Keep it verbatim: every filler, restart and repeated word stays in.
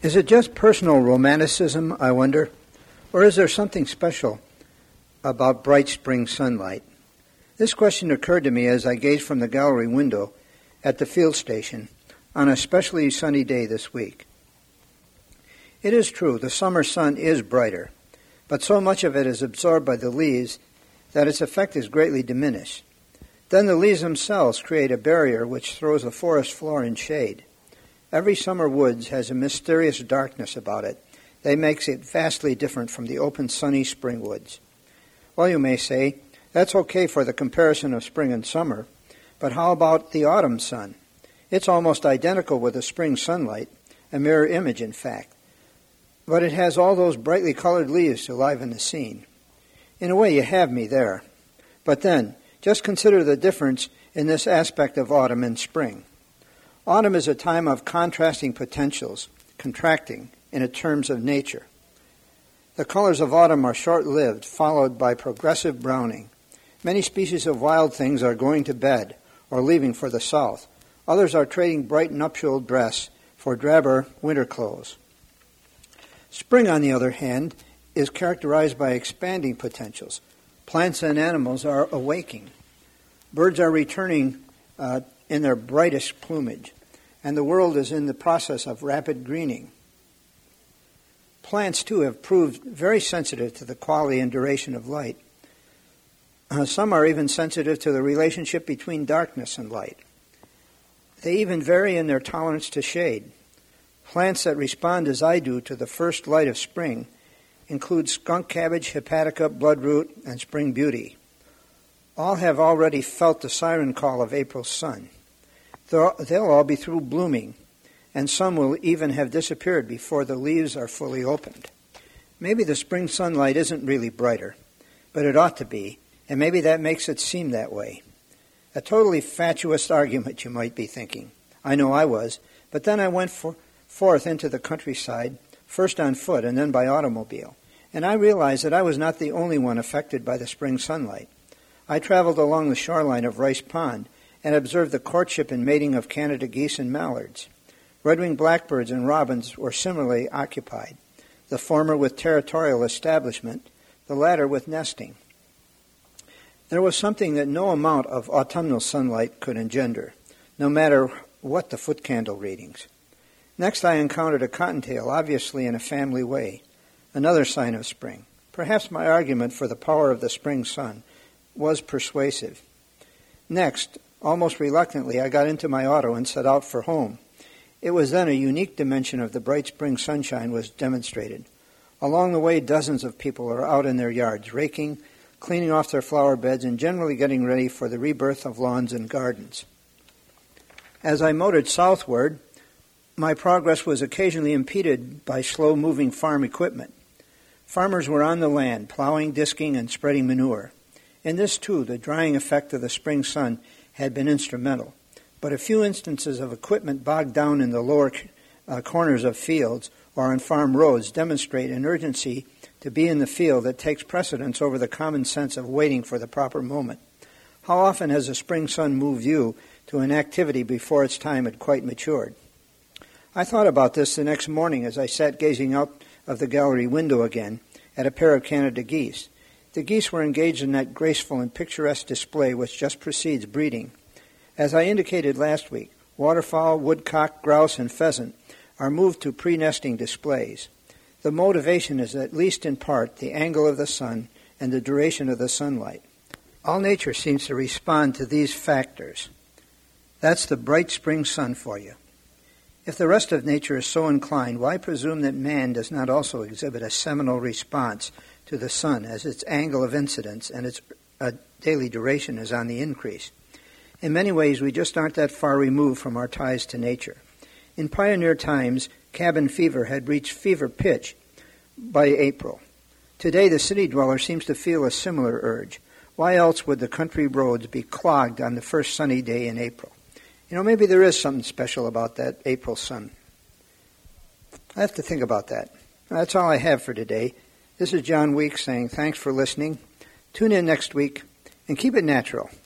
Is it just personal romanticism, I wonder, or is there something special about bright spring sunlight? This question occurred to me as I gazed from the gallery window at the field station on a especially sunny day this week. It is true, the summer sun is brighter, but so much of it is absorbed by the leaves that its effect is greatly diminished. Then the leaves themselves create a barrier which throws the forest floor in shade. Every summer woods has a mysterious darkness about it that makes it vastly different from the open, sunny spring woods. Well, you may say, that's okay for the comparison of spring and summer, but how about the autumn sun? It's almost identical with the spring sunlight, a mirror image, in fact. But it has all those brightly colored leaves to liven the scene. In a way, you have me there. But then, just consider the difference in this aspect of autumn and spring. Autumn is a time of contrasting potentials, contracting in terms of nature. The colors of autumn are short-lived, followed by progressive browning. Many species of wild things are going to bed or leaving for the south. Others are trading bright nuptial dress for drabber winter clothes. Spring, on the other hand, is characterized by expanding potentials. Plants and animals are awaking. Birds are returning uh, in their brightest plumage, and the world is in the process of rapid greening. Plants, too, have proved very sensitive to the quality and duration of light. Uh, some are even sensitive to the relationship between darkness and light. They even vary in their tolerance to shade. Plants that respond as I do to the first light of spring include skunk cabbage, hepatica, bloodroot, and spring beauty. All have already felt the siren call of April's sun. They'll all be through blooming, and some will even have disappeared before the leaves are fully opened. Maybe the spring sunlight isn't really brighter, but it ought to be, and maybe that makes it seem that way. A totally fatuous argument, you might be thinking. I know I was, but then I went for, forth into the countryside, first on foot and then by automobile, and I realized that I was not the only one affected by the spring sunlight. I traveled along the shoreline of Rice Pond and observed the courtship and mating of Canada geese and mallards. Red-winged blackbirds and robins were similarly occupied, the former with territorial establishment, the latter with nesting. There was something that no amount of autumnal sunlight could engender, no matter what the foot candle readings. Next I encountered a cottontail, obviously in a family way, another sign of spring. Perhaps my argument for the power of the spring sun was persuasive. Next, almost reluctantly, I got into my auto and set out for home. It was then a unique dimension of the bright spring sunshine was demonstrated. Along the way, dozens of people are out in their yards, raking, cleaning off their flower beds, and generally getting ready for the rebirth of lawns and gardens. As I motored southward, my progress was occasionally impeded by slow-moving farm equipment. Farmers were on the land, plowing, disking, and spreading manure. In this, too, the drying effect of the spring sun had been instrumental, but a few instances of equipment bogged down in the lower uh, corners of fields or on farm roads demonstrate an urgency to be in the field that takes precedence over the common sense of waiting for the proper moment. How often has the spring sun moved you to an activity before its time had quite matured? I thought about this the next morning as I sat gazing out of the gallery window again at a pair of Canada geese. The geese were engaged in that graceful and picturesque display which just precedes breeding. As I indicated last week, waterfowl, woodcock, grouse, and pheasant are moved to pre-nesting displays. The motivation is at least in part the angle of the sun and the duration of the sunlight. All nature seems to respond to these factors. That's the bright spring sun for you. If the rest of nature is so inclined, why presume that man does not also exhibit a seminal response to the sun as its angle of incidence and its uh, daily duration is on the increase? In many ways, we just aren't that far removed from our ties to nature. In pioneer times, cabin fever had reached fever pitch by April. Today, the city dweller seems to feel a similar urge. Why else would the country roads be clogged on the first sunny day in April? You know, maybe there is something special about that April sun. I have to think about that. That's all I have for today. This is John Weeks saying thanks for listening. Tune in next week and keep it natural.